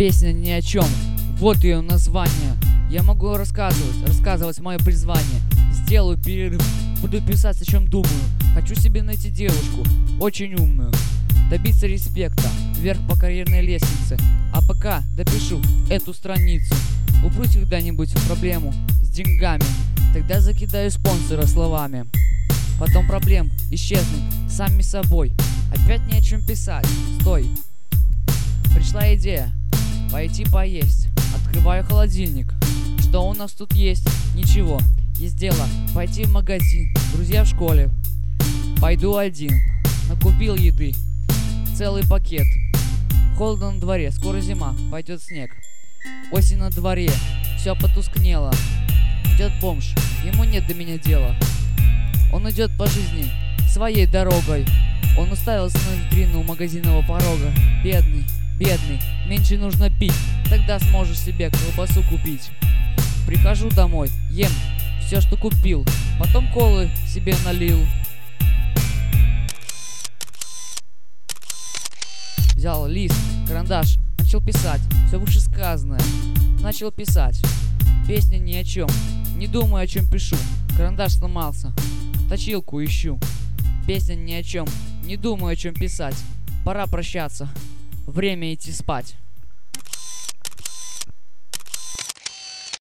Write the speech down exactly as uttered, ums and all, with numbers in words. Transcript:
Песня ни о чем, вот ее название. Я могу рассказывать, рассказывать мое призвание. Сделаю перерыв, буду писать, о чем думаю. Хочу себе найти девушку, очень умную, добиться респекта, вверх по карьерной лестнице. А пока допишу эту страницу, упрусь когда-нибудь в проблему с деньгами, тогда закидаю спонсора словами. Потом проблем исчезнут сами собой. Опять не о чем писать, стой. Пришла идея пойти поесть. Открываю холодильник. Что у нас тут есть? Ничего. Есть дело пойти в магазин. Друзья в школе. Пойду один. Накупил еды. Целый пакет. Холодно на дворе. Скоро зима. Пойдет снег. Осень на дворе. Все потускнело. Идет бомж. Ему нет до меня дела. Он идет по жизни своей дорогой. Он уставился на витрину у магазинного порога. Бедный, бедный, меньше нужно пить, тогда сможешь себе колбасу купить. Прихожу домой, ем все, что купил, потом колы себе налил. Взял лист, карандаш, начал писать все вышесказанное. Начал писать. Песня ни о чем, не думаю, о чем пишу. Карандаш сломался, точилку ищу. Песня ни о чем, не думаю, о чем писать. Пора прощаться, время идти спать.